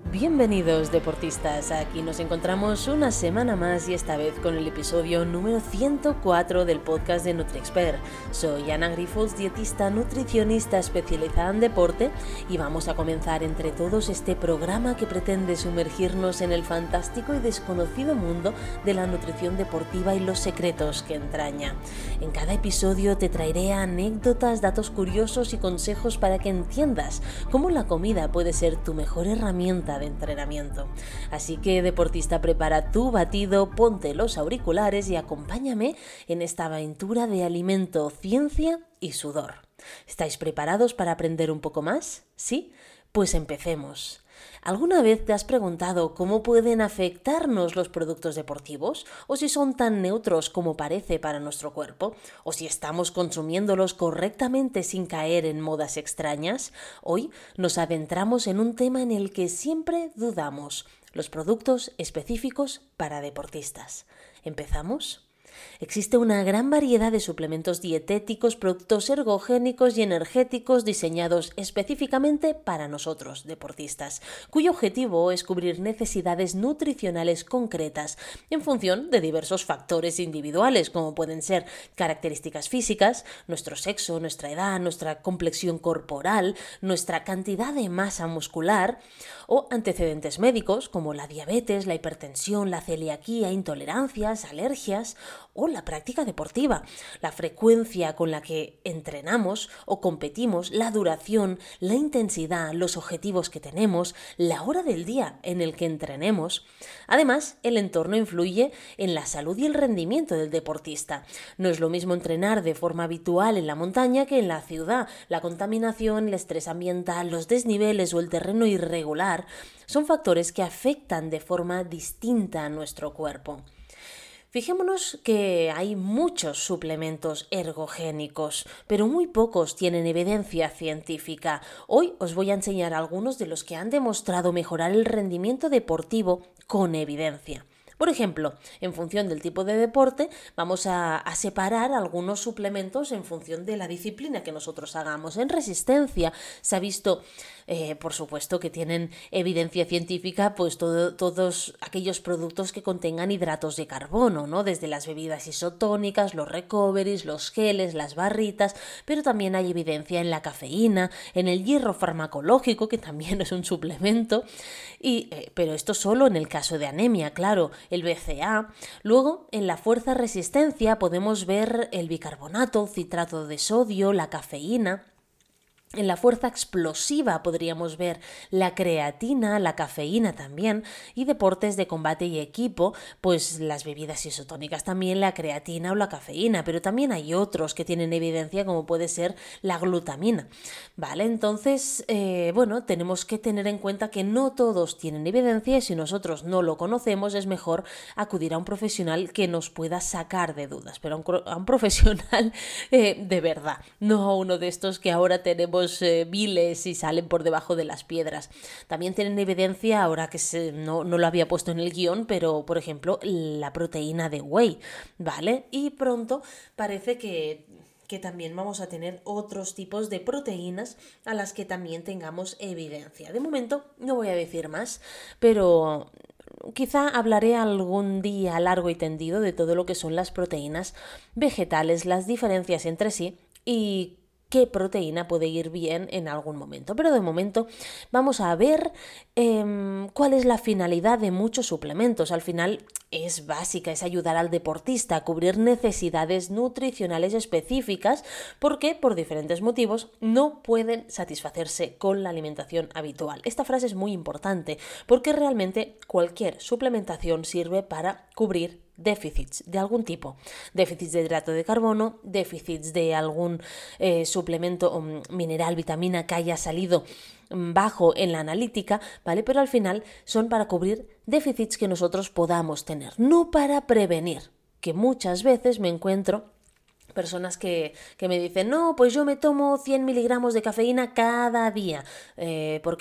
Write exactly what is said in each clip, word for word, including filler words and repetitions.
Bienvenidos deportistas, aquí nos encontramos una semana más y esta vez con el episodio número ciento cuatro del podcast de NutriExpert. Soy Ana Grifols, dietista nutricionista especializada en deporte y vamos a comenzar entre todos este programa que pretende sumergirnos en el fantástico y desconocido mundo de la nutrición deportiva y los secretos que entraña. En cada episodio te traeré anécdotas, datos curiosos y consejos para que entiendas cómo la comida puede ser tu mejor herramienta de entrenamiento. Así que, deportista, prepara tu batido, ponte los auriculares y acompáñame en esta aventura de alimento, ciencia y sudor. ¿Estáis preparados para aprender un poco más? ¿Sí? Pues empecemos. ¿Alguna vez te has preguntado cómo pueden afectarnos los productos deportivos? ¿O si son tan neutros como parece para nuestro cuerpo? ¿O si estamos consumiéndolos correctamente sin caer en modas extrañas? Hoy nos adentramos en un tema en el que siempre dudamos: los productos específicos para deportistas. ¿Empezamos? Existe una gran variedad de suplementos dietéticos, productos ergogénicos y energéticos diseñados específicamente para nosotros, deportistas, cuyo objetivo es cubrir necesidades nutricionales concretas en función de diversos factores individuales, como pueden ser características físicas, nuestro sexo, nuestra edad, nuestra complexión corporal, nuestra cantidad de masa muscular o antecedentes médicos como la diabetes, la hipertensión, la celiaquía, intolerancias, alergias o la práctica deportiva, la frecuencia con la que entrenamos o competimos, la duración, la intensidad, los objetivos que tenemos, la hora del día en el que entrenemos. Además, el entorno influye en la salud y el rendimiento del deportista. No es lo mismo entrenar de forma habitual en la montaña que en la ciudad. La contaminación, el estrés ambiental, los desniveles o el terreno irregular son factores que afectan de forma distinta a nuestro cuerpo. Fijémonos que hay muchos suplementos ergogénicos, pero muy pocos tienen evidencia científica. Hoy os voy a enseñar algunos de los que han demostrado mejorar el rendimiento deportivo con evidencia. Por ejemplo, en función del tipo de deporte, vamos a, a separar algunos suplementos en función de la disciplina que nosotros hagamos. En resistencia se ha visto, eh, por supuesto, que tienen evidencia científica, pues todo, todos aquellos productos que contengan hidratos de carbono, ¿no? Desde las bebidas isotónicas, los recoveries, los geles, las barritas, pero también hay evidencia en la cafeína, en el hierro farmacológico, que también es un suplemento, y, eh, pero esto solo en el caso de anemia, claro. El B C A. Luego, en la fuerza resistencia podemos ver el bicarbonato, citrato de sodio, la cafeína. En la fuerza explosiva podríamos ver la creatina, la cafeína también, y deportes de combate y equipo, pues las bebidas isotónicas también, la creatina o la cafeína, pero también hay otros que tienen evidencia como puede ser la glutamina. Vale, entonces, eh, bueno, tenemos que tener en cuenta que no todos tienen evidencia y si nosotros no lo conocemos es mejor acudir a un profesional que nos pueda sacar de dudas, pero a un, a un profesional eh, de verdad, no a uno de estos que ahora tenemos Eh, viles y salen por debajo de las piedras. También tienen evidencia, ahora que se, no, no lo había puesto en el guión, pero por ejemplo la proteína de whey, ¿vale? Y pronto parece que que también vamos a tener otros tipos de proteínas a las que también tengamos evidencia. De momento no voy a decir más, pero quizá hablaré algún día largo y tendido de todo lo que son las proteínas vegetales, las diferencias entre sí y qué proteína puede ir bien en algún momento. Pero de momento vamos a ver eh, cuál es la finalidad de muchos suplementos. Al final es básica, es ayudar al deportista a cubrir necesidades nutricionales específicas porque por diferentes motivos no pueden satisfacerse con la alimentación habitual. Esta frase es muy importante porque realmente cualquier suplementación sirve para cubrir déficits de algún tipo, déficits de hidrato de carbono, déficits de algún eh, suplemento um, mineral, vitamina que haya salido um, bajo en la analítica, ¿vale? Pero al final son para cubrir déficits que nosotros podamos tener, no para prevenir, que muchas veces me encuentro personas que, que me dicen, no, pues yo me tomo cien miligramos de cafeína cada día. Eh, ¿Por qué?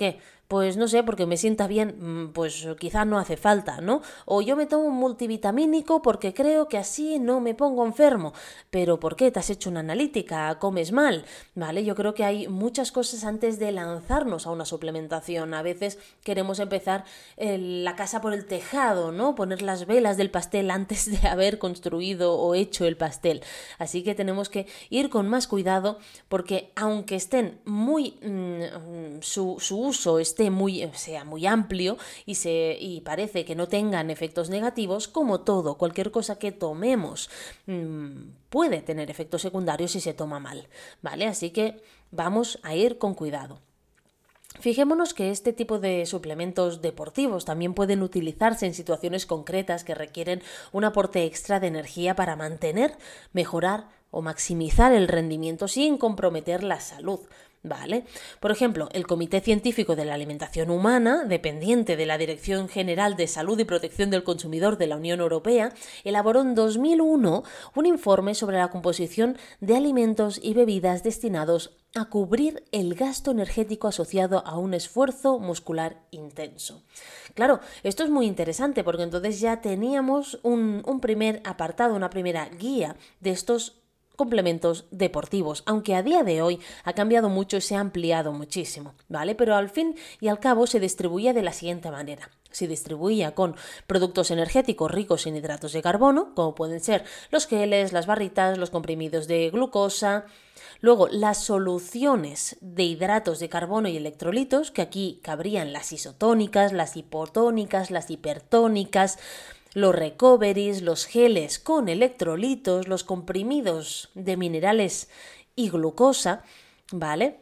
pues no sé, porque me sienta bien, pues quizá no hace falta, ¿no? O yo me tomo un multivitamínico porque creo que así no me pongo enfermo. Pero ¿por qué? ¿Te has hecho una analítica? ¿Comes mal? ¿Vale? Yo creo que hay muchas cosas antes de lanzarnos a una suplementación. A veces queremos empezar eh, la casa por el tejado, ¿no? Poner las velas del pastel antes de haber construido o hecho el pastel. Así que tenemos que ir con más cuidado porque aunque estén muy mmm, su, su uso esté muy sea muy amplio y se y parece que no tengan efectos negativos, como todo, cualquier cosa que tomemos mmm, puede tener efectos secundarios si se toma mal, ¿vale? Así que vamos a ir con cuidado. Fijémonos que este tipo de suplementos deportivos también pueden utilizarse en situaciones concretas que requieren un aporte extra de energía para mantener, mejorar o maximizar el rendimiento sin comprometer la salud. ¿Vale? Por ejemplo, el Comité Científico de la Alimentación Humana, dependiente de la Dirección General de Salud y Protección del Consumidor de la Unión Europea, elaboró en dos mil uno un informe sobre la composición de alimentos y bebidas destinados a cubrir el gasto energético asociado a un esfuerzo muscular intenso. Claro, esto es muy interesante porque entonces ya teníamos un, un primer apartado, una primera guía de estos complementos deportivos, aunque a día de hoy ha cambiado mucho y se ha ampliado muchísimo, ¿vale? Pero al fin y al cabo se distribuía de la siguiente manera. Se distribuía con productos energéticos ricos en hidratos de carbono, como pueden ser los geles, las barritas, los comprimidos de glucosa. Luego, las soluciones de hidratos de carbono y electrolitos, que aquí cabrían las isotónicas, las hipotónicas, las hipertónicas, los recoveries, los geles con electrolitos, los comprimidos de minerales y glucosa, ¿vale?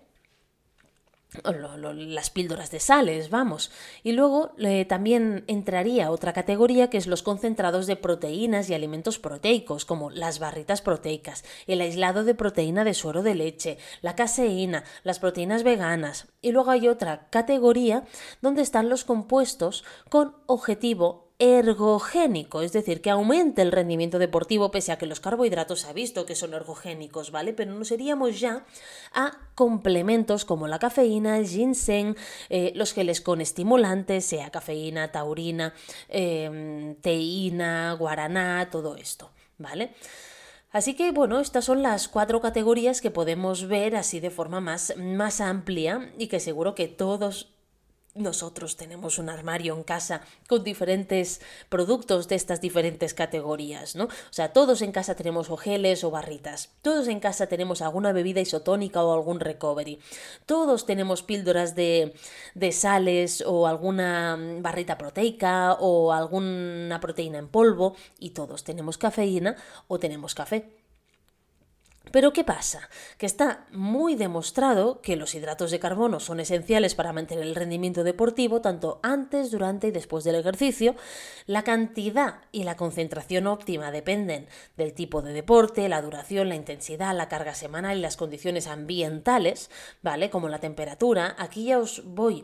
Lo, lo, las píldoras de sales, vamos. Y luego eh, también entraría otra categoría que es los concentrados de proteínas y alimentos proteicos, como las barritas proteicas, el aislado de proteína de suero de leche, la caseína, las proteínas veganas. Y luego hay otra categoría donde están los compuestos con objetivo ergogénico, es decir, que aumente el rendimiento deportivo pese a que los carbohidratos se ha visto que son ergogénicos, ¿vale? Pero nos iríamos ya a complementos como la cafeína, el ginseng, eh, los geles con estimulantes, sea cafeína, taurina, eh, teína, guaraná, todo esto, ¿vale? Así que, bueno, estas son las cuatro categorías que podemos ver así de forma más, más amplia y que seguro que todos nosotros tenemos un armario en casa con diferentes productos de estas diferentes categorías, ¿no? O sea, todos en casa tenemos o geles o barritas, todos en casa tenemos alguna bebida isotónica o algún recovery, todos tenemos píldoras de, de sales o alguna barrita proteica o alguna proteína en polvo y todos tenemos cafeína o tenemos café. Pero ¿qué pasa? Que está muy demostrado que los hidratos de carbono son esenciales para mantener el rendimiento deportivo tanto antes, durante y después del ejercicio. La cantidad y la concentración óptima dependen del tipo de deporte, la duración, la intensidad, la carga semanal y las condiciones ambientales, ¿vale? Como la temperatura. Aquí ya os voy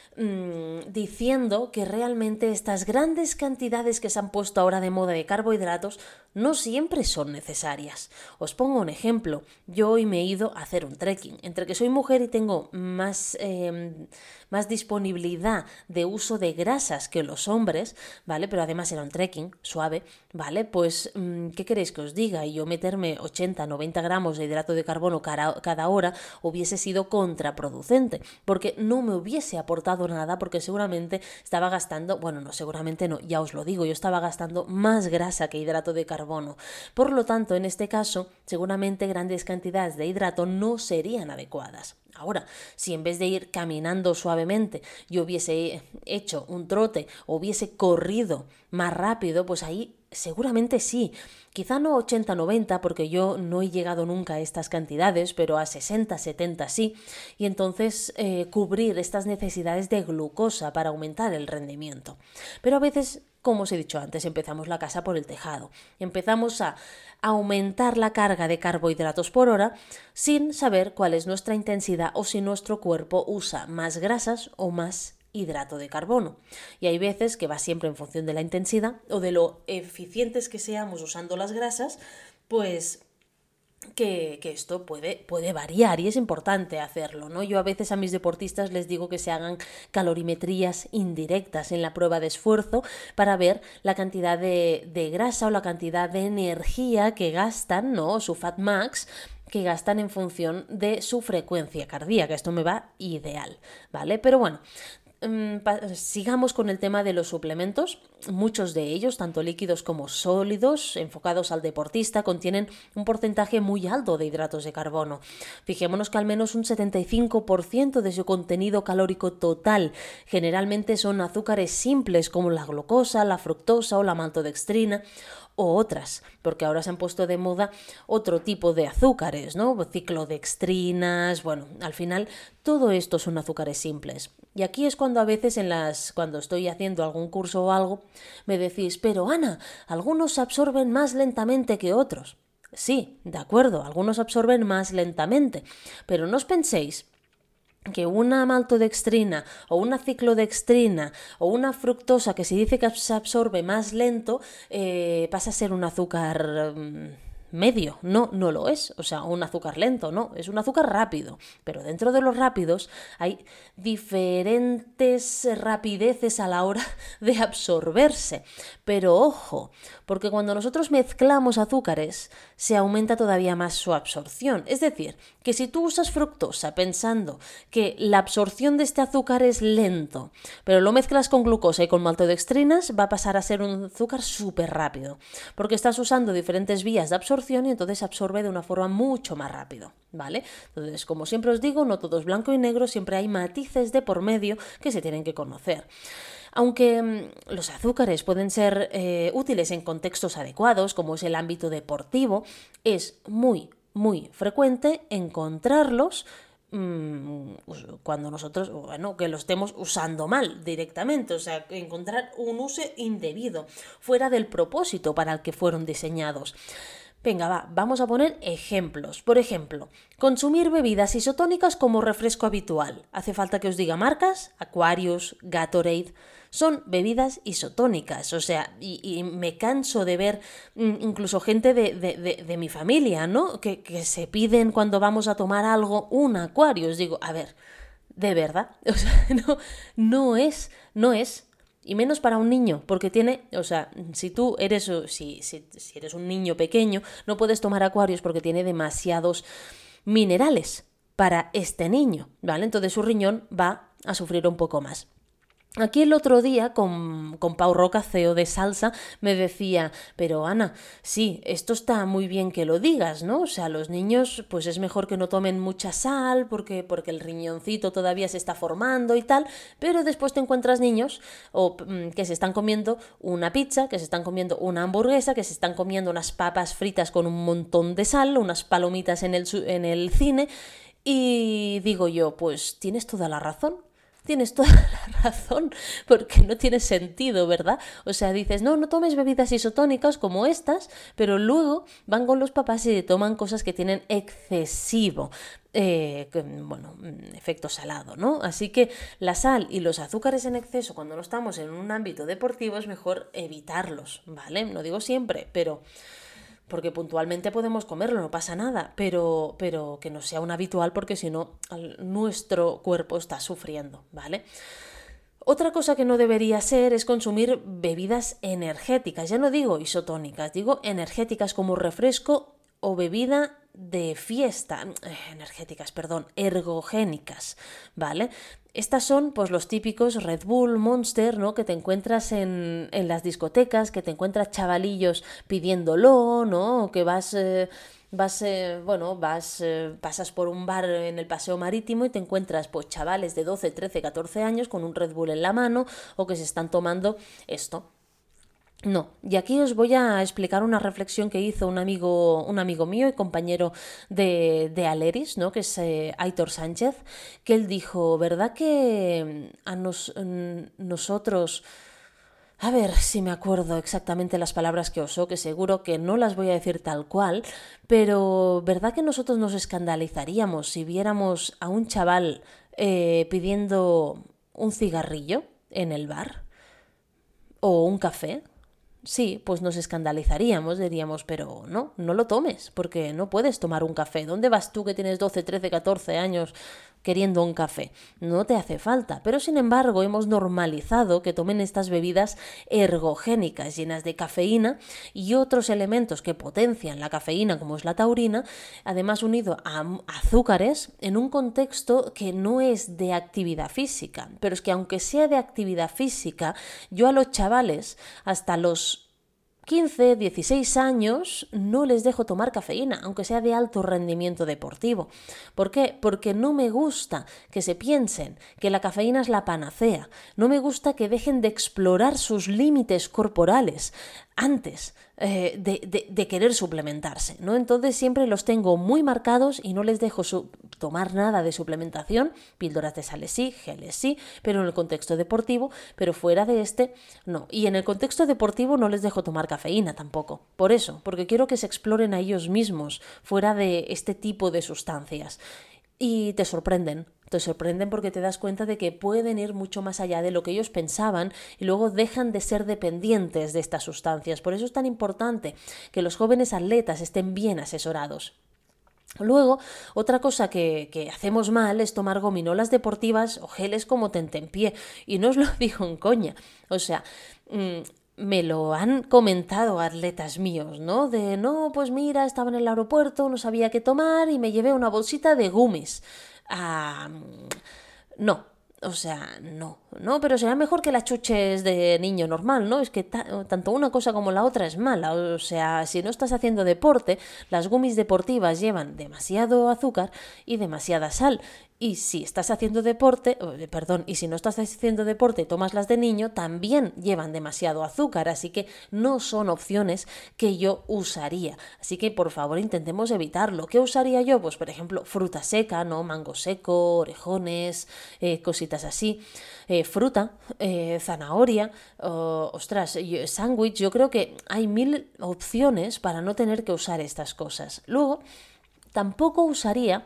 diciendo que realmente estas grandes cantidades que se han puesto ahora de moda de carbohidratos no siempre son necesarias. Os pongo un ejemplo. Yo hoy me he ido a hacer un trekking. Entre que soy mujer y tengo más, eh, más disponibilidad de uso de grasas que los hombres, ¿vale? Pero además era un trekking suave, ¿vale? Pues, ¿qué queréis que os diga? Y yo meterme ochenta, noventa gramos de hidrato de carbono cada hora hubiese sido contraproducente, porque no me hubiese aportado nada, porque seguramente estaba gastando, bueno, no, seguramente no, ya os lo digo, yo estaba gastando más grasa que hidrato de carbono. Por lo tanto, en este caso, seguramente grandes cantidades de hidrato no serían adecuadas. Ahora, si en vez de ir caminando suavemente yo hubiese hecho un trote o hubiese corrido más rápido, pues ahí seguramente sí. Quizá no ochenta noventa porque yo no he llegado nunca a estas cantidades, pero a sesenta setenta sí. Y entonces eh, cubrir estas necesidades de glucosa para aumentar el rendimiento. Pero a veces, como os he dicho antes, empezamos la casa por el tejado. Empezamos a aumentar la carga de carbohidratos por hora sin saber cuál es nuestra intensidad o si nuestro cuerpo usa más grasas o más hidrato de carbono. Y hay veces que va siempre en función de la intensidad o de lo eficientes que seamos usando las grasas, pues Que, que esto puede, puede variar y es importante hacerlo, ¿no? Yo a veces a mis deportistas les digo que se hagan calorimetrías indirectas en la prueba de esfuerzo para ver la cantidad de, de grasa o la cantidad de energía que gastan, ¿no? Su fat max que gastan en función de su frecuencia cardíaca. Esto me va ideal, ¿vale? Pero bueno, sigamos con el tema de los suplementos. Muchos de ellos, tanto líquidos como sólidos, enfocados al deportista, contienen un porcentaje muy alto de hidratos de carbono. Fijémonos que al menos un setenta y cinco por ciento de su contenido calórico total generalmente son azúcares simples como la glucosa, la fructosa o la maltodextrina, o otras, porque ahora se han puesto de moda otro tipo de azúcares, ¿no? Ciclodextrinas, bueno, al final todo esto son azúcares simples. Y aquí es cuando a veces en las, cuando estoy haciendo algún curso o algo, me decís, pero Ana, algunos se absorben más lentamente que otros. Sí, de acuerdo, algunos absorben más lentamente, pero no os penséis que una maltodextrina o una ciclodextrina o una fructosa que se dice que se absorbe más lento eh, pasa a ser un azúcar mmm, medio. No, no lo es. O sea, un azúcar lento, no. Es un azúcar rápido. Pero dentro de los rápidos hay diferentes rapideces a la hora de absorberse. Pero ojo, porque cuando nosotros mezclamos azúcares se aumenta todavía más su absorción. Es decir, que si tú usas fructosa pensando que la absorción de este azúcar es lento, pero lo mezclas con glucosa y con maltodextrinas, va a pasar a ser un azúcar súper rápido, porque estás usando diferentes vías de absorción y entonces se absorbe de una forma mucho más rápido, ¿vale? Entonces, como siempre os digo, no todo es blanco y negro, siempre hay matices de por medio que se tienen que conocer. Aunque mmm, los azúcares pueden ser eh, útiles en contextos adecuados, como es el ámbito deportivo, es muy, muy frecuente encontrarlos mmm, cuando nosotros, bueno, que lo estemos usando mal directamente, o sea, encontrar un uso indebido, fuera del propósito para el que fueron diseñados. Venga, va, vamos a poner ejemplos. Por ejemplo, consumir bebidas isotónicas como refresco habitual. ¿Hace falta que os diga marcas? Aquarius, Gatorade. Son bebidas isotónicas, o sea, y, y me canso de ver incluso gente de, de, de, de mi familia, ¿no? Que, que se piden cuando vamos a tomar algo un Aquarius. Digo, a ver, ¿de verdad? O sea, no, no es, no es... Y menos para un niño, porque tiene, o sea, si tú eres, si, si, si eres un niño pequeño, no puedes tomar Aquarius porque tiene demasiados minerales para este niño, ¿vale? Entonces su riñón va a sufrir un poco más. Aquí el otro día con, con Pau Roca, C E O de Salsa, me decía, pero Ana, sí, esto está muy bien que lo digas, ¿no? O sea, los niños pues es mejor que no tomen mucha sal porque, porque el riñoncito todavía se está formando y tal, pero después te encuentras niños o, que se están comiendo una pizza, que se están comiendo una hamburguesa, que se están comiendo unas papas fritas con un montón de sal, unas palomitas en el, en el cine, y digo yo, pues tienes toda la razón. Tienes toda la razón, porque no tiene sentido, ¿verdad? O sea, dices, no, no tomes bebidas isotónicas como estas, pero luego van con los papás y toman cosas que tienen excesivo, eh, bueno, efecto salado, ¿no? Así que la sal y los azúcares en exceso, cuando no estamos en un ámbito deportivo, es mejor evitarlos, ¿vale? No digo siempre, pero... porque puntualmente podemos comerlo, no pasa nada, pero, pero que no sea un habitual porque si no nuestro cuerpo está sufriendo, ¿vale? Otra cosa que no debería ser es consumir bebidas energéticas, ya no digo isotónicas, digo energéticas como refresco o bebida de fiesta, eh, energéticas, perdón, ergogénicas, ¿vale? Estas son pues los típicos Red Bull, Monster, ¿no? Que te encuentras en, en las discotecas, que te encuentras chavalillos pidiéndolo, ¿no? Que vas... Eh, Vas, eh, bueno, vas, eh, pasas por un bar en el Paseo Marítimo y te encuentras pues chavales de doce, trece, catorce años con un Red Bull en la mano o que se están tomando esto. No, y aquí os voy a explicar una reflexión que hizo un amigo, un amigo mío y compañero de, de Aleris, ¿no? Que es eh, Aitor Sánchez, que él dijo, ¿verdad que a nos, nosotros... A ver si me acuerdo exactamente las palabras que usó, que seguro que no las voy a decir tal cual, pero ¿verdad que nosotros nos escandalizaríamos si viéramos a un chaval eh, pidiendo un cigarrillo en el bar? ¿O un café? sí, pues nos escandalizaríamos, diríamos, pero no, no lo tomes, porque no puedes tomar un café. ¿Dónde vas tú que tienes doce, trece, catorce años queriendo un café? No te hace falta. Pero sin embargo hemos normalizado que tomen estas bebidas ergogénicas llenas de cafeína y otros elementos que potencian la cafeína, como es la taurina, además unido a azúcares en un contexto que no es de actividad física. Pero es que aunque sea de actividad física, yo a los chavales hasta los quince, dieciséis años no les dejo tomar cafeína, aunque sea de alto rendimiento deportivo. ¿Por qué? Porque no me gusta que se piensen que la cafeína es la panacea. No me gusta que dejen de explorar sus límites corporales antes eh, de, de, de querer suplementarse, ¿no? Entonces siempre los tengo muy marcados y no les dejo su- tomar nada de suplementación, píldoras de sales sí, geles sí, pero en el contexto deportivo, pero fuera de este, no. Y en el contexto deportivo no les dejo tomar cafeína tampoco, por eso, porque quiero que se exploren a ellos mismos fuera de este tipo de sustancias. Y te sorprenden, te sorprenden porque te das cuenta de que pueden ir mucho más allá de lo que ellos pensaban y luego dejan de ser dependientes de estas sustancias. Por eso es tan importante que los jóvenes atletas estén bien asesorados. Luego, otra cosa que, que hacemos mal es tomar gominolas deportivas o geles como tentempié. Y no os lo digo en coña. O sea, mmm, me lo han comentado atletas míos, ¿no? De, no, pues mira, estaba en el aeropuerto, no sabía qué tomar y me llevé una bolsita de gummies. Ah, no, o sea, no, no, pero será mejor que la chuches de niño normal, ¿no? Es que ta- tanto una cosa como la otra es mala, o sea, si no estás haciendo deporte, las gummies deportivas llevan demasiado azúcar y demasiada sal. Y si estás haciendo deporte, eh, perdón, y si no estás haciendo deporte y tomas las de niño, también llevan demasiado azúcar, así que no son opciones que yo usaría. Así que por favor intentemos evitarlo. ¿Qué usaría yo? Pues por ejemplo, fruta seca, ¿no? Mango seco, orejones, eh, cositas así. Eh, fruta, eh, zanahoria, oh, ostras, yo- sándwich, yo creo que hay mil opciones para no tener que usar estas cosas. Luego, tampoco usaría,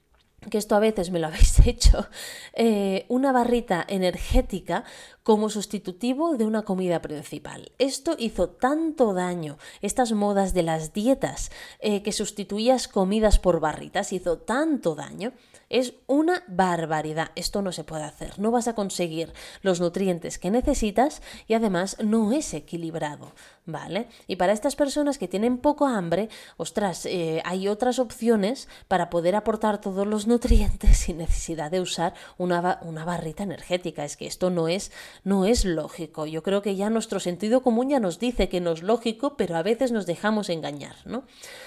que esto a veces me lo habéis hecho, eh, una barrita energética como sustitutivo de una comida principal. Esto hizo tanto daño, estas modas de las dietas, eh, que sustituías comidas por barritas, hizo tanto daño. Es una barbaridad, esto no se puede hacer, no vas a conseguir los nutrientes que necesitas y además no es equilibrado, ¿vale? Y para estas personas que tienen poco hambre, ostras, eh, hay otras opciones para poder aportar todos los nutrientes sin necesidad de usar una, una barrita energética. Es que esto no es, no es lógico. Yo creo que ya nuestro sentido común ya nos dice que no es lógico, pero a veces nos dejamos engañar, ¿no?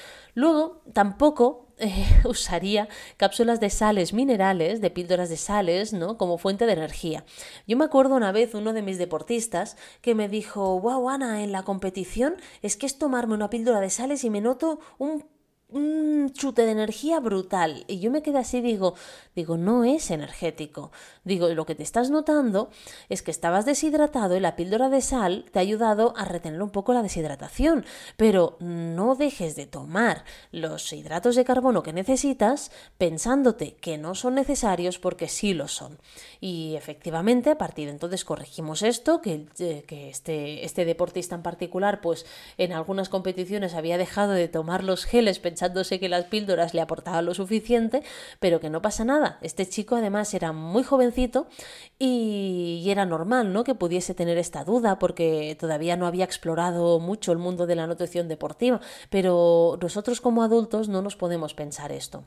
Luego, tampoco eh, usaría cápsulas de sales minerales, de píldoras de sales, ¿no? Como fuente de energía. Yo me acuerdo una vez uno de mis deportistas que me dijo, wow, Ana, en la competición es que es tomarme una píldora de sales y me noto un un chute de energía brutal. Y yo me quedé así, digo, digo, no es energético. Digo, lo que te estás notando es que estabas deshidratado y la píldora de sal te ha ayudado a retener un poco la deshidratación. Pero no dejes de tomar los hidratos de carbono que necesitas pensándote que no son necesarios porque sí lo son. Y efectivamente, a partir de entonces corregimos esto, que, eh, que este, este deportista en particular, pues en algunas competiciones había dejado de tomar los geles pensándose que las píldoras le aportaban lo suficiente, pero que no pasa nada. Este chico además era muy jovencito y, y era normal, ¿no?, que pudiese tener esta duda porque todavía no había explorado mucho el mundo de la nutrición deportiva, pero nosotros como adultos no nos podemos pensar esto.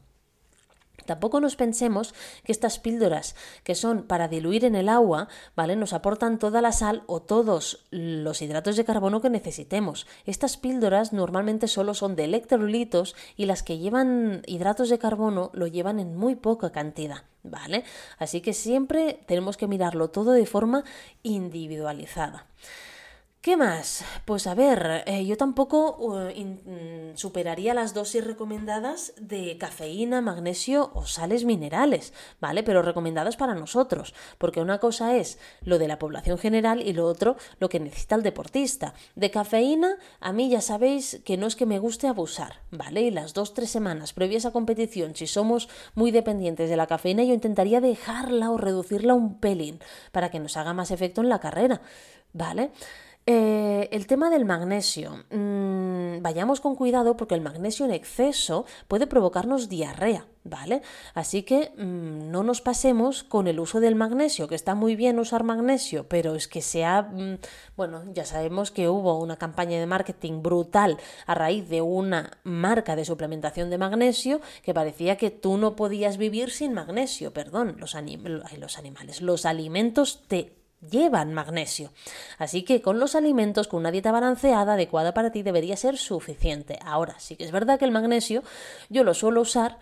Tampoco nos pensemos que estas píldoras que son para diluir en el agua, ¿vale?, nos aportan toda la sal o todos los hidratos de carbono que necesitemos. Estas píldoras normalmente solo son de electrolitos y las que llevan hidratos de carbono lo llevan en muy poca cantidad, ¿vale? Así que siempre tenemos que mirarlo todo de forma individualizada. ¿Qué más? Pues a ver, eh, yo tampoco uh, in, mm, superaría las dosis recomendadas de cafeína, magnesio o sales minerales, ¿vale? Pero recomendadas para nosotros, porque una cosa es lo de la población general y lo otro lo que necesita el deportista. De cafeína, a mí ya sabéis que no es que me guste abusar, ¿vale? Y las dos, tres semanas previas a competición, si somos muy dependientes de la cafeína, yo intentaría dejarla o reducirla un pelín para que nos haga más efecto en la carrera, ¿vale? Eh, el tema del magnesio. Mmm, vayamos con cuidado porque el magnesio en exceso puede provocarnos diarrea, ¿vale? Así que mmm, no nos pasemos con el uso del magnesio, que está muy bien usar magnesio, pero es que sea, mmm, bueno, ya sabemos que hubo una campaña de marketing brutal a raíz de una marca de suplementación de magnesio que parecía que tú no podías vivir sin magnesio, perdón, los, anim- los animales, los alimentos te llevan magnesio. Así que con los alimentos, con una dieta balanceada, adecuada para ti, debería ser suficiente. Ahora, sí que es verdad que el magnesio yo lo suelo usar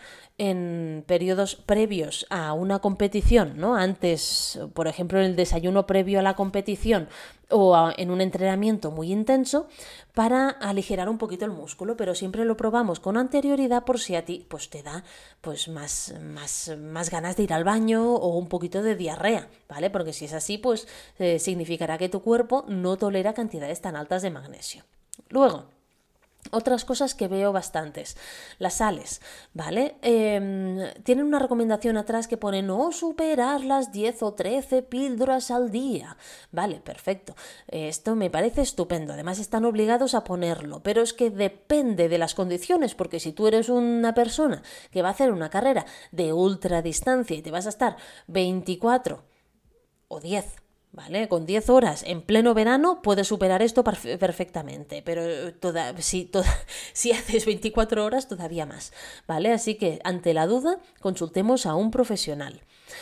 en periodos previos a una competición, ¿no? Antes, por ejemplo, en el desayuno previo a la competición o a, en un entrenamiento muy intenso para aligerar un poquito el músculo, pero siempre lo probamos con anterioridad por si a ti pues te da pues más, más, más ganas de ir al baño o un poquito de diarrea, ¿vale? Porque si es así, pues eh, significará que tu cuerpo no tolera cantidades tan altas de magnesio. Luego, otras cosas que veo bastantes, las sales, ¿vale? Eh, tienen una recomendación atrás que pone no superar las diez o trece píldoras al día. Vale, perfecto. Esto me parece estupendo. Además están obligados a ponerlo, pero es que depende de las condiciones, porque si tú eres una persona que va a hacer una carrera de ultradistancia y te vas a estar veinticuatro o diez, ¿vale? Con diez horas en pleno verano puedes superar esto perfectamente, pero toda, si, toda, si haces veinticuatro horas todavía más, ¿vale? Así que ante la duda consultemos a un profesional.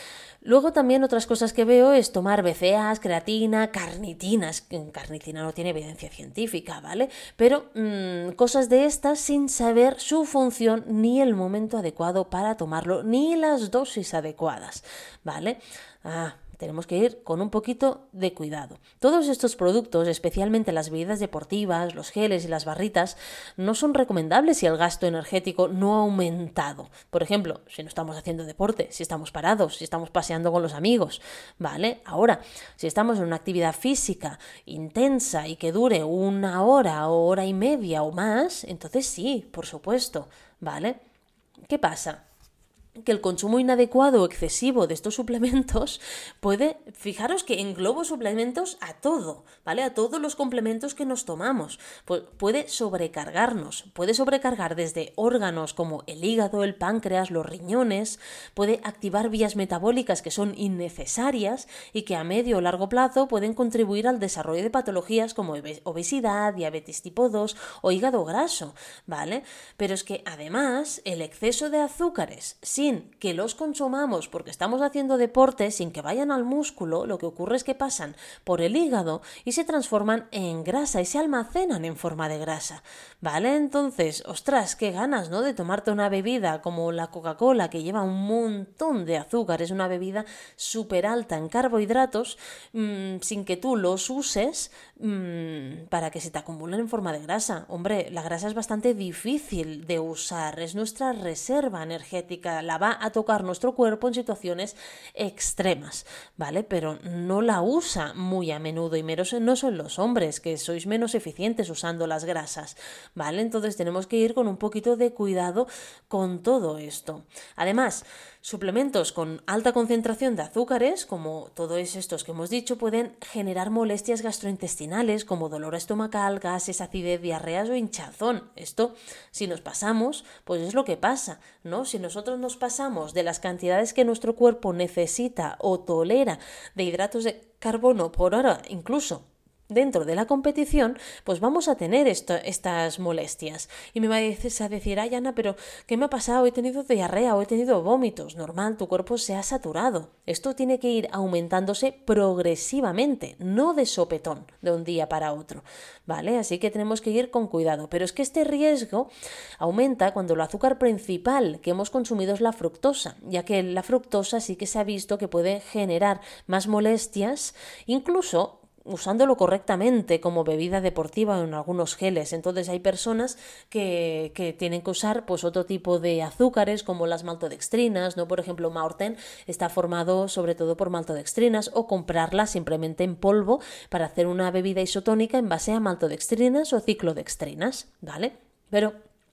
Luego también otras cosas que veo es tomar B C A as, creatina, carnitinas. Carnitina no tiene evidencia científica, ¿vale? Pero mmm, cosas de estas sin saber su función ni el momento adecuado para tomarlo, ni las dosis adecuadas, ¿vale? Ah, tenemos que ir con un poquito de cuidado. Todos estos productos, especialmente las bebidas deportivas, los geles y las barritas, no son recomendables si el gasto energético no ha aumentado. Por ejemplo, si no estamos haciendo deporte, si estamos parados, si estamos paseando con los amigos, ¿vale? Ahora, si estamos en una actividad física intensa y que dure una hora o hora y media o más, entonces sí, por supuesto, ¿vale? ¿Qué pasa? Que el consumo inadecuado o excesivo de estos suplementos puede, fijaros que englobo suplementos a todo, ¿vale? A todos los complementos que nos tomamos. Pues puede sobrecargarnos, puede sobrecargar desde órganos como el hígado, el páncreas, los riñones, puede activar vías metabólicas que son innecesarias y que a medio o largo plazo pueden contribuir al desarrollo de patologías como obesidad, diabetes tipo dos o hígado graso, ¿vale? Pero es que además el exceso de azúcares sin que los consumamos porque estamos haciendo deporte, sin que vayan al músculo, lo que ocurre es que pasan por el hígado y se transforman en grasa y se almacenan en forma de grasa, ¿vale? Entonces, ostras, qué ganas, ¿no? De tomarte una bebida como la Coca-Cola que lleva un montón de azúcar, es una bebida súper alta en carbohidratos, mmm, sin que tú los uses mmm, para que se te acumulen en forma de grasa. Hombre, la grasa es bastante difícil de usar, es nuestra reserva energética, la va a tocar nuestro cuerpo en situaciones extremas, ¿vale? Pero no la usa muy a menudo y menos no son los hombres, que sois menos eficientes usando las grasas, ¿vale? Entonces tenemos que ir con un poquito de cuidado con todo esto. Además, suplementos con alta concentración de azúcares, como todos estos que hemos dicho, pueden generar molestias gastrointestinales como dolor estomacal, gases, acidez, diarreas o hinchazón. Esto, si nos pasamos, pues es lo que pasa, ¿no? Si nosotros nos pasamos de las cantidades que nuestro cuerpo necesita o tolera de hidratos de carbono por hora, incluso dentro de la competición, pues vamos a tener esto, estas molestias. Y me vais a decir, ay Ana, pero ¿qué me ha pasado? He tenido diarrea o he tenido vómitos. Normal, tu cuerpo se ha saturado. Esto tiene que ir aumentándose progresivamente, no de sopetón, de un día para otro, ¿vale? Así que tenemos que ir con cuidado. Pero es que este riesgo aumenta cuando el azúcar principal que hemos consumido es la fructosa, ya que la fructosa sí que se ha visto que puede generar más molestias, incluso usándolo correctamente como bebida deportiva o en algunos geles. Entonces hay personas que, que tienen que usar pues otro tipo de azúcares como las maltodextrinas, ¿no? Por ejemplo, Maurten está formado sobre todo por maltodextrinas, o comprarla simplemente en polvo para hacer una bebida isotónica en base a maltodextrinas o ciclodextrinas, ¿vale? Pero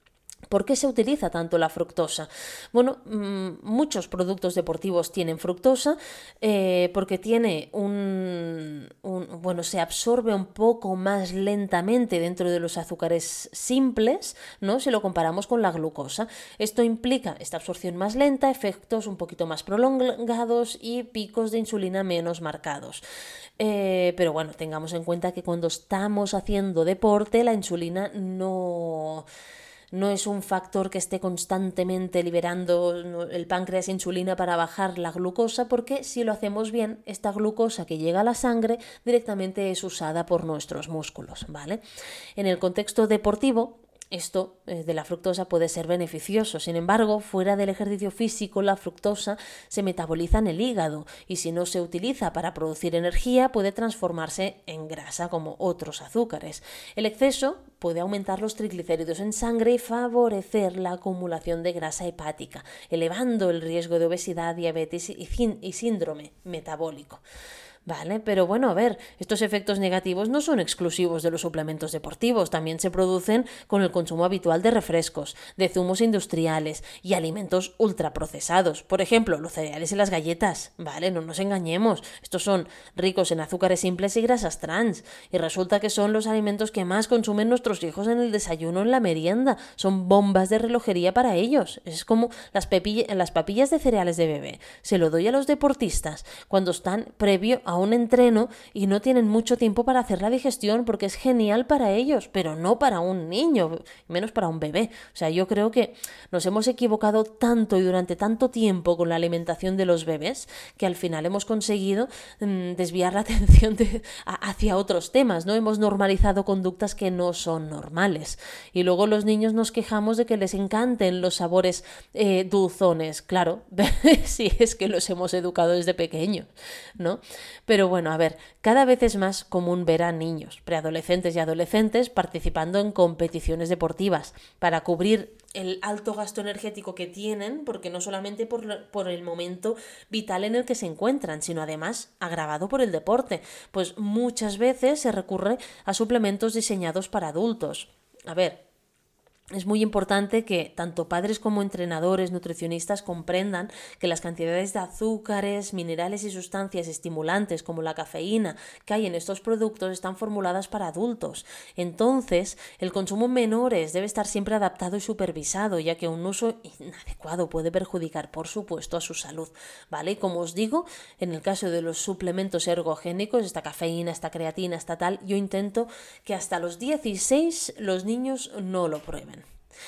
¿Por qué se utiliza tanto la fructosa? Bueno, mmm, muchos productos deportivos tienen fructosa eh, porque tiene un, un... bueno, se absorbe un poco más lentamente dentro de los azúcares simples, ¿no? Si lo comparamos con la glucosa. Esto implica esta absorción más lenta, efectos un poquito más prolongados y picos de insulina menos marcados. Eh, pero bueno, tengamos en cuenta que cuando estamos haciendo deporte, la insulina no... no es un factor que esté constantemente liberando el páncreas insulina para bajar la glucosa, porque si lo hacemos bien, esta glucosa que llega a la sangre directamente es usada por nuestros músculos, ¿vale? En el contexto deportivo, esto eh, de la fructosa puede ser beneficioso. Sin embargo, fuera del ejercicio físico, la fructosa se metaboliza en el hígado y si no se utiliza para producir energía, puede transformarse en grasa como otros azúcares. El exceso puede aumentar los triglicéridos en sangre y favorecer la acumulación de grasa hepática, elevando el riesgo de obesidad, diabetes y, y síndrome metabólico. Vale, pero bueno, a ver, estos efectos negativos no son exclusivos de los suplementos deportivos, también se producen con el consumo habitual de refrescos, de zumos industriales y alimentos ultraprocesados. Por ejemplo, los cereales y las galletas, ¿vale? No nos engañemos, estos son ricos en azúcares simples y grasas trans, y resulta que son los alimentos que más consumen nuestros hijos en el desayuno o en la merienda, son bombas de relojería para ellos. Es como las, pepilla- las papillas de cereales de bebé, se lo doy a los deportistas cuando están previo a un entreno y no tienen mucho tiempo para hacer la digestión, porque es genial para ellos, pero no para un niño, menos para un bebé. O sea, yo creo que nos hemos equivocado tanto y durante tanto tiempo con la alimentación de los bebés que al final hemos conseguido mmm, desviar la atención de, a, hacia otros temas, ¿no? Hemos normalizado conductas que no son normales. Y luego los niños nos quejamos de que les encanten los sabores eh, dulzones. Claro, si es que los hemos educado desde pequeños, ¿no? Pero bueno, a ver, cada vez es más común ver a niños, preadolescentes y adolescentes participando en competiciones deportivas para cubrir el alto gasto energético que tienen, porque no solamente por, por el momento vital en el que se encuentran, sino además agravado por el deporte, pues muchas veces se recurre a suplementos diseñados para adultos. A ver, es muy importante que tanto padres como entrenadores, nutricionistas comprendan que las cantidades de azúcares, minerales y sustancias estimulantes como la cafeína que hay en estos productos están formuladas para adultos. Entonces, el consumo en menores debe estar siempre adaptado y supervisado, ya que un uso inadecuado puede perjudicar, por supuesto, a su salud, ¿vale? Y como os digo, en el caso de los suplementos ergogénicos, esta cafeína, esta creatina, esta tal, yo intento que hasta los dieciséis los niños no lo prueben.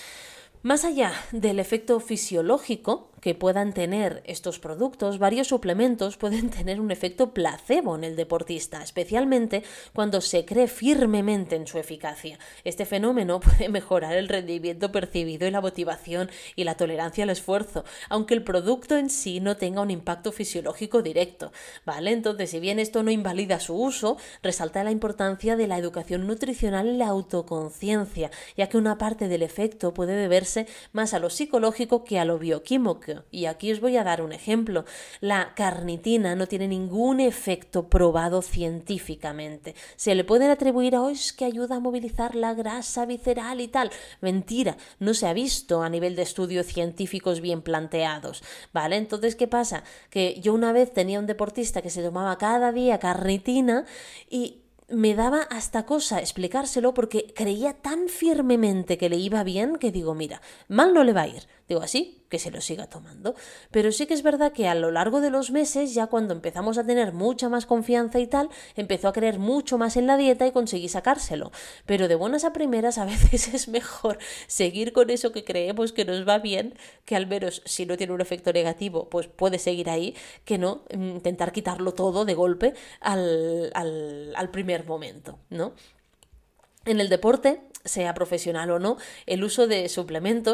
Más allá del efecto fisiológico que puedan tener estos productos, varios suplementos pueden tener un efecto placebo en el deportista, especialmente cuando se cree firmemente en su eficacia. Este fenómeno puede mejorar el rendimiento percibido y la motivación y la tolerancia al esfuerzo, aunque el producto en sí no tenga un impacto fisiológico directo, ¿vale? Entonces, si bien esto no invalida su uso, resalta la importancia de la educación nutricional y la autoconciencia, ya que una parte del efecto puede deberse más a lo psicológico que a lo bioquímico. Y aquí os voy a dar un ejemplo. La carnitina no tiene ningún efecto probado científicamente. Se le pueden atribuir a, oh, es que ayuda a movilizar la grasa visceral y tal. Mentira, no se ha visto a nivel de estudios científicos bien planteados, ¿vale? Entonces, ¿qué pasa? Que yo una vez tenía un deportista que se tomaba cada día carnitina y me daba hasta cosa explicárselo porque creía tan firmemente que le iba bien que digo, mira, mal no le va a ir. Digo, así, que se lo siga tomando. Pero sí que es verdad que a lo largo de los meses, ya cuando empezamos a tener mucha más confianza y tal, empezó a creer mucho más en la dieta y conseguí sacárselo. Pero de buenas a primeras a veces es mejor seguir con eso que creemos que nos va bien, que al menos si no tiene un efecto negativo, pues puede seguir ahí, que no intentar quitarlo todo de golpe al, al, al primer momento, ¿no? En el deporte, sea profesional o no, el uso de suplementos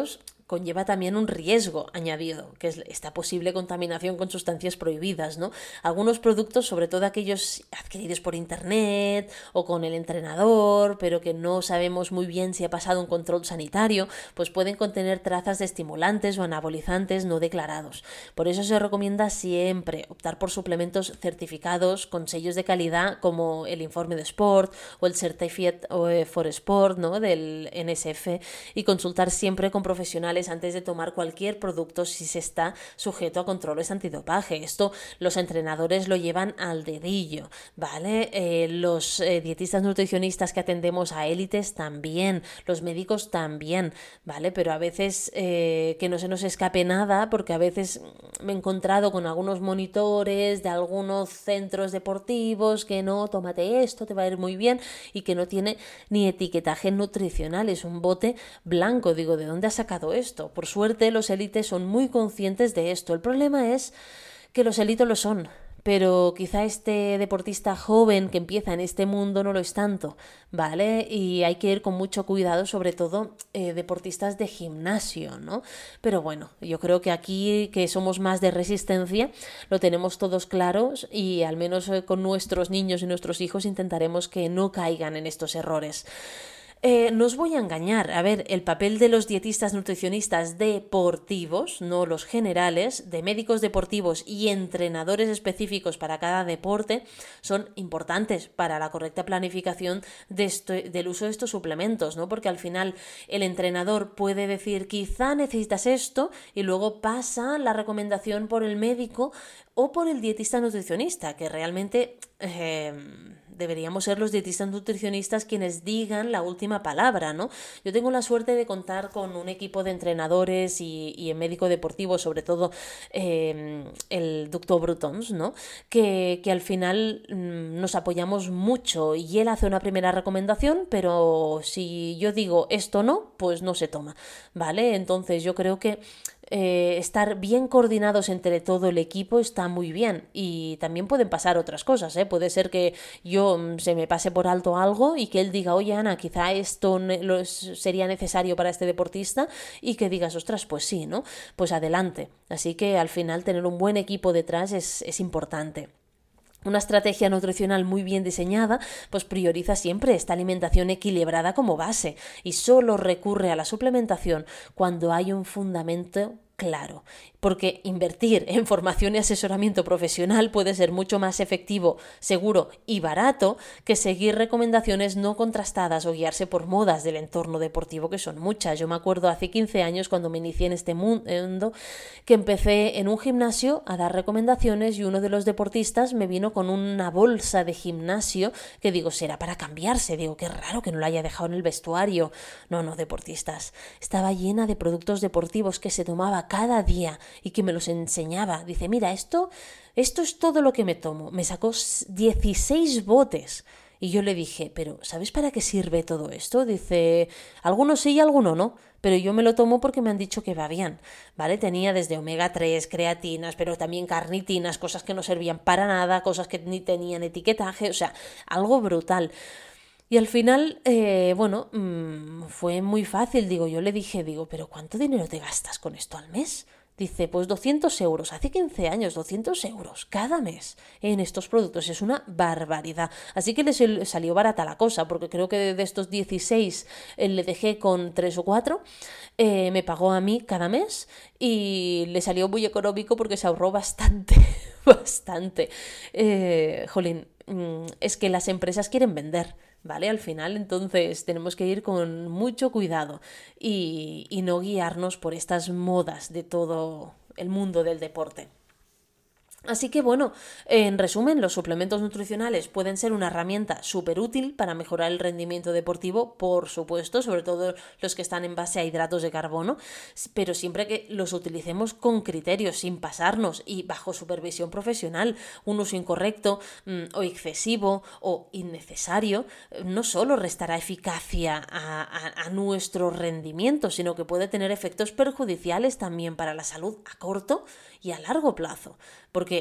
conlleva también un riesgo añadido, que es esta posible contaminación con sustancias prohibidas, ¿no? Algunos productos, sobre todo aquellos adquiridos por internet o con el entrenador, pero que no sabemos muy bien si ha pasado un control sanitario, pues pueden contener trazas de estimulantes o anabolizantes no declarados. Por eso se recomienda siempre optar por suplementos certificados con sellos de calidad como el Informe de Sport o el Certificate for Sport, ¿no?, del N S F, y consultar siempre con profesionales antes de tomar cualquier producto si se está sujeto a controles antidopaje. Esto los entrenadores lo llevan al dedillo, ¿vale? Eh, los eh, dietistas nutricionistas que atendemos a élites también, los médicos también, ¿vale? Pero a veces eh, que no se nos escape nada, porque a veces me he encontrado con algunos monitores de algunos centros deportivos que no, tómate esto, te va a ir muy bien, y que no tiene ni etiquetaje nutricional, es un bote blanco. Digo, ¿de dónde has sacado esto? Por suerte, los élites son muy conscientes de esto. El problema es que los élites lo son, pero quizá este deportista joven que empieza en este mundo no lo es tanto, ¿vale? Y hay que ir con mucho cuidado, sobre todo eh, deportistas de gimnasio, ¿no? Pero bueno, yo creo que aquí, que somos más de resistencia, lo tenemos todos claros, y al menos eh, con nuestros niños y nuestros hijos intentaremos que no caigan en estos errores. Eh, no os voy a engañar, a ver, el papel de los dietistas nutricionistas deportivos, no los generales, de médicos deportivos y entrenadores específicos para cada deporte, son importantes para la correcta planificación de esto, del uso de estos suplementos, ¿no? Porque al final el entrenador puede decir, quizá necesitas esto, y luego pasa la recomendación por el médico o por el dietista nutricionista, que realmente eh, deberíamos ser los dietistas nutricionistas quienes digan la última palabra, ¿no? Yo tengo la suerte de contar con un equipo de entrenadores y, y en médico deportivo, sobre todo eh, el doctor Brutons, ¿no? Que, que al final mmm, nos apoyamos mucho, y él hace una primera recomendación, pero si yo digo esto no, pues no se toma, ¿vale? Entonces yo creo que Eh, estar bien coordinados entre todo el equipo está muy bien, y también pueden pasar otras cosas, ¿eh? Puede ser que yo mm, se me pase por alto algo y que él diga, oye Ana, quizá esto ne- lo es- sería necesario para este deportista, y que digas, ostras, pues sí, ¿no? Pues adelante. Así que al final tener un buen equipo detrás es, es importante. Una estrategia nutricional muy bien diseñada pues prioriza siempre esta alimentación equilibrada como base, y solo recurre a la suplementación cuando hay un fundamento claro, porque invertir en formación y asesoramiento profesional puede ser mucho más efectivo, seguro y barato que seguir recomendaciones no contrastadas o guiarse por modas del entorno deportivo, que son muchas. Yo me acuerdo hace quince años, cuando me inicié en este mundo, que empecé en un gimnasio a dar recomendaciones, y uno de los deportistas me vino con una bolsa de gimnasio que digo, será para cambiarse, digo, qué raro que no lo haya dejado en el vestuario. No, no, deportistas, estaba llena de productos deportivos que se tomaba cada día y que me los enseñaba. Dice, mira, esto, esto es todo lo que me tomo. Me sacó dieciséis botes. Y yo le dije, pero ¿sabes para qué sirve todo esto? Dice, algunos sí y algunos no, pero yo me lo tomo porque me han dicho que va bien, ¿vale? Tenía desde omega tres, creatinas, pero también carnitinas, cosas que no servían para nada, cosas que ni tenían etiquetaje, o sea, algo brutal. Y al final, eh, bueno, mmm, fue muy fácil, digo, yo le dije, digo, pero ¿cuánto dinero te gastas con esto al mes? Dice, pues doscientos euros, hace quince años, doscientos euros cada mes en estos productos, es una barbaridad. Así que le salió barata la cosa, porque creo que de estos dieciséis eh, le dejé con tres o cuatro, eh, me pagó a mí cada mes, y le salió muy económico porque se ahorró bastante, bastante. Eh, jolín, es que las empresas quieren vender, ¿vale? Al final, entonces tenemos que ir con mucho cuidado y, y no guiarnos por estas modas de todo el mundo del deporte. Así que bueno, en resumen, los suplementos nutricionales pueden ser una herramienta súper útil para mejorar el rendimiento deportivo, por supuesto, sobre todo los que están en base a hidratos de carbono, pero siempre que los utilicemos con criterios, sin pasarnos y bajo supervisión profesional. Un uso incorrecto mmm, o excesivo o innecesario no solo restará eficacia a, a, a nuestro rendimiento, sino que puede tener efectos perjudiciales también para la salud a corto y a largo plazo, porque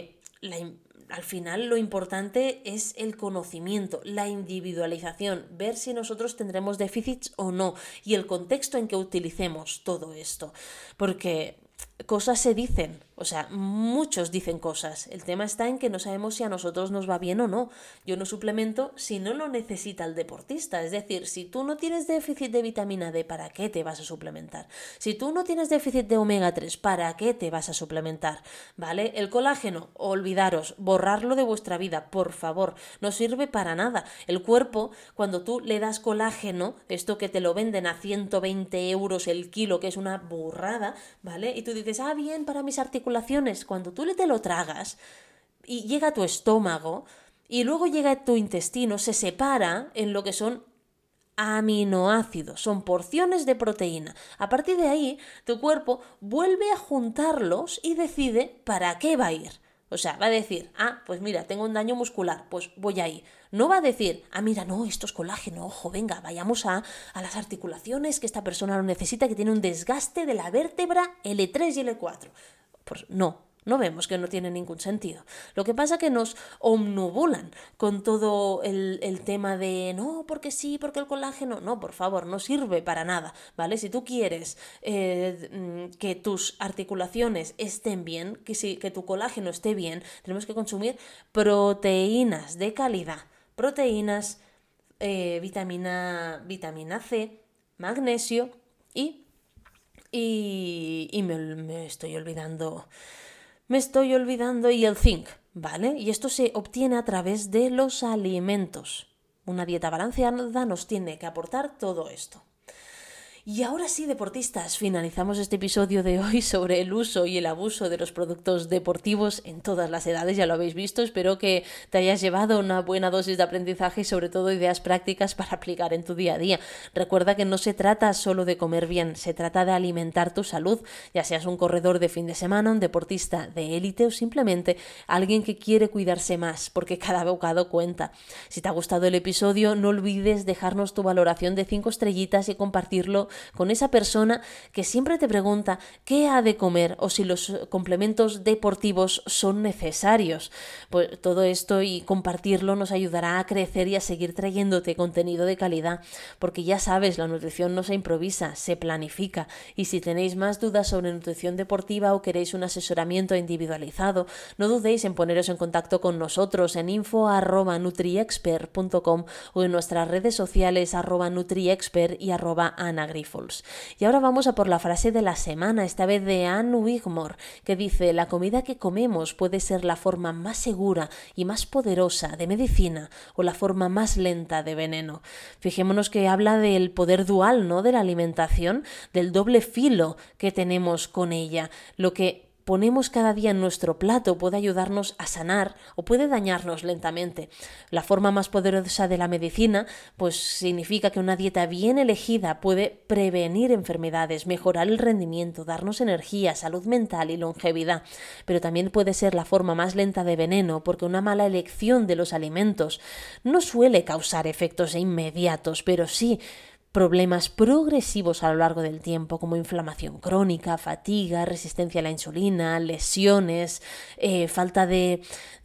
la, al final lo importante es el conocimiento, la individualización, ver si nosotros tendremos déficits o no y el contexto en que utilicemos todo esto. Porque cosas se dicen, o sea, muchos dicen cosas. El tema está en que no sabemos si a nosotros nos va bien o no. Yo no suplemento si no lo necesita el deportista. Es decir, si tú no tienes déficit de vitamina D, ¿para qué te vas a suplementar? Si tú no tienes déficit de omega tres, ¿para qué te vas a suplementar? ¿Vale? El colágeno, olvidaros, borrarlo de vuestra vida, por favor. No sirve para nada. El cuerpo, cuando tú le das colágeno, esto que te lo venden a ciento veinte euros el kilo, que es una burrada, ¿vale? Y tú dices, ah, bien, para mis articulaciones. Cuando tú te lo tragas y llega a tu estómago y luego llega a tu intestino, se separa en lo que son aminoácidos, son porciones de proteína. A partir de ahí, tu cuerpo vuelve a juntarlos y decide para qué va a ir. O sea, va a decir, ah, pues mira, tengo un daño muscular, pues voy ahí. No va a decir, ah, mira, no, esto es colágeno, ojo, venga, vayamos a, a las articulaciones, que esta persona lo necesita, que tiene un desgaste de la vértebra L tres y L cuatro. Pues no, no vemos que no tiene ningún sentido. Lo que pasa es que nos omnubulan con todo el, el tema de no, porque sí, porque el colágeno. No, por favor, no sirve para nada, ¿vale? Si tú quieres eh, que tus articulaciones estén bien, que, si, que tu colágeno esté bien, tenemos que consumir proteínas de calidad. Proteínas, eh, vitamina, vitamina C, magnesio y... Y, y me, me estoy olvidando, me estoy olvidando, y el zinc, ¿vale? Y esto se obtiene a través de los alimentos. Una dieta balanceada nos tiene que aportar todo esto. Y ahora sí, deportistas, finalizamos este episodio de hoy sobre el uso y el abuso de los productos deportivos en todas las edades, ya lo habéis visto. Espero que te hayas llevado una buena dosis de aprendizaje y sobre todo ideas prácticas para aplicar en tu día a día. Recuerda que no se trata solo de comer bien, se trata de alimentar tu salud, ya seas un corredor de fin de semana, un deportista de élite o simplemente alguien que quiere cuidarse más, porque cada bocado cuenta. Si te ha gustado el episodio, no olvides dejarnos tu valoración de cinco estrellitas y compartirlo con esa persona que siempre te pregunta qué ha de comer o si los complementos deportivos son necesarios. Pues todo esto y compartirlo nos ayudará a crecer y a seguir trayéndote contenido de calidad, porque ya sabes, la nutrición no se improvisa, se planifica. Y si tenéis más dudas sobre nutrición deportiva o queréis un asesoramiento individualizado, no dudéis en poneros en contacto con nosotros en info arroba nutriexpert punto com o en nuestras redes sociales arroba nutriexpert y arroba anagrifols. Y ahora vamos a por la frase de la semana, esta vez de Anne Wigmore, que dice: la comida que comemos puede ser la forma más segura y más poderosa de medicina o la forma más lenta de veneno. Fijémonos que habla del poder dual, ¿no?, de la alimentación, del doble filo que tenemos con ella. Lo que ponemos cada día en nuestro plato puede ayudarnos a sanar o puede dañarnos lentamente. La forma más poderosa de la medicina, pues significa que una dieta bien elegida puede prevenir enfermedades, mejorar el rendimiento, darnos energía, salud mental y longevidad. Pero también puede ser la forma más lenta de veneno, porque una mala elección de los alimentos no suele causar efectos inmediatos, pero sí problemas progresivos a lo largo del tiempo, como inflamación crónica, fatiga, resistencia a la insulina, lesiones, eh, falta de,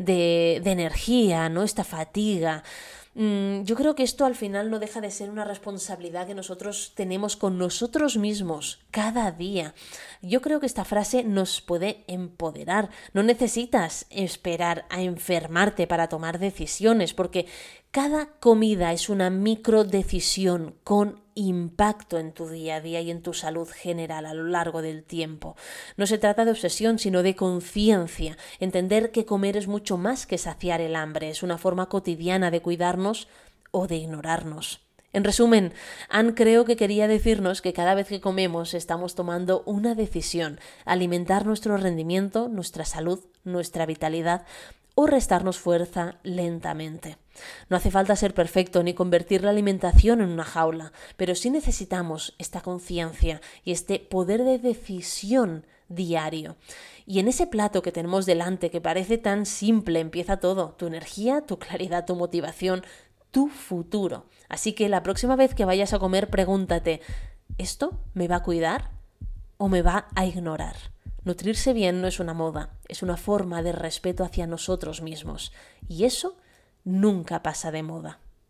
de, de energía, ¿no? Esta fatiga. Mm, yo creo que esto al final no deja de ser una responsabilidad que nosotros tenemos con nosotros mismos cada día. Yo creo que esta frase nos puede empoderar. No necesitas esperar a enfermarte para tomar decisiones, porque cada comida es una microdecisión con impacto en tu día a día y en tu salud general a lo largo del tiempo. No se trata de obsesión, sino de conciencia. Entender que comer es mucho más que saciar el hambre, es una forma cotidiana de cuidarnos o de ignorarnos. En resumen, Anne creo que quería decirnos que cada vez que comemos estamos tomando una decisión: alimentar nuestro rendimiento, nuestra salud, nuestra vitalidad o restarnos fuerza lentamente. No hace falta ser perfecto ni convertir la alimentación en una jaula, pero sí necesitamos esta conciencia y este poder de decisión diario. Y en ese plato que tenemos delante, que parece tan simple, empieza todo: tu energía, tu claridad, tu motivación, tu futuro. Así que la próxima vez que vayas a comer, pregúntate: ¿esto me va a cuidar o me va a ignorar? Nutrirse bien no es una moda, es una forma de respeto hacia nosotros mismos, y eso nunca pasa de moda.